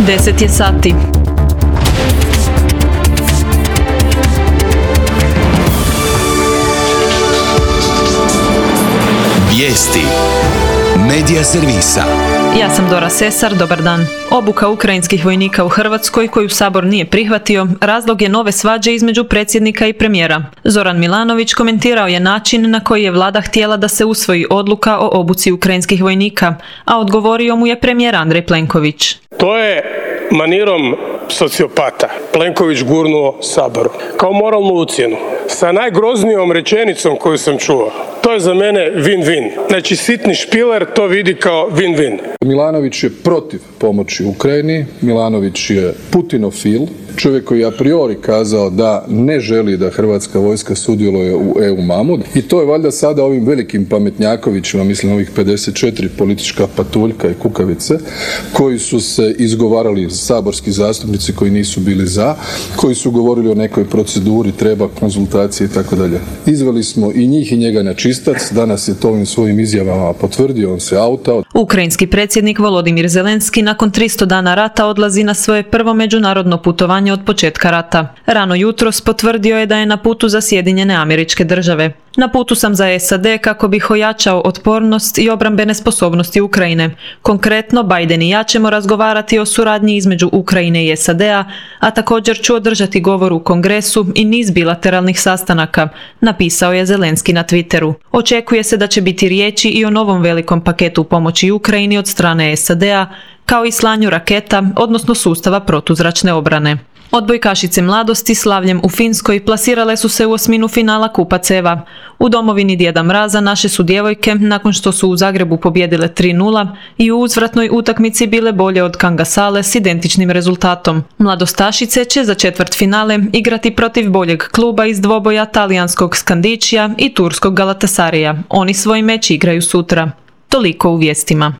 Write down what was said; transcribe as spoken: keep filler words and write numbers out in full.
deset je sati. Vijesti Medija servisa. Ja sam Dora Sesar, dobar dan. Obuka ukrajinskih vojnika u Hrvatskoj, koju Sabor nije prihvatio, razlog je nove svađe između predsjednika i premijera. Zoran Milanović komentirao je način na koji je vlada htjela da se usvoji odluka o obuci ukrajinskih vojnika, a odgovorio mu je premijer Andrej Plenković. To je manirom sociopata Plenković gurnuo Saboru kao moralnu ucjenu sa najgroznijom rečenicom koju sam čuo. To je za mene win-win. Znači sitni špiler to vidi kao win-win. Milanović je protiv pomoći Ukrajini, Milanović je putinofil, čovjek koji je a priori kazao da ne želi da hrvatska vojska sudjeluje u E U Mamut. I to je valjda sada ovim velikim pametnjakovićima, mislim ovih pedeset četiri politička patuljka i kukavice, koji su se izgovarali, saborski zastupnici koji nisu bili za, koji su govorili o nekoj proceduri, treba konzultacije i tako dalje. Izveli smo i njih i njega na čistac, danas je to ovim svojim izjavama potvrdio, on se autao. Ukrajinski predsjednik Volodimir Zelenski nakon tristo dana rata odlazi na svoje prvo međunarodno putovanje od početka rata. Rano jutros potvrdio je da je na putu za Sjedinjene Američke Države. Na putu sam za S A D kako bih ojačao otpornost i obrambene sposobnosti Ukrajine. Konkretno, Biden i ja ćemo razgovarati o suradnji između Ukrajine i S A D-a, a također ću održati govor u Kongresu i niz bilateralnih sastanaka, napisao je Zelenski na Twitteru. Očekuje se da će biti riječi i o novom velikom paketu pomoći Ukrajini od strane S A D-a, kao i slanju raketa, odnosno sustava protuzračne obrane. Odbojkašice mladosti slavljem u Finskoj plasirale su se u osminu finala Kupa Ceva. U domovini Djeda Mraza naše su djevojke, nakon što su u Zagrebu pobijedile tri nula i u uzvratnoj utakmici bile bolje od Kangasale s identičnim rezultatom. Mladostašice će za četvrtfinale igrati protiv boljeg kluba iz dvoboja talijanskog Skandićija i turskog Galatasarija. Oni svoj meč igraju sutra. Toliko u vijestima.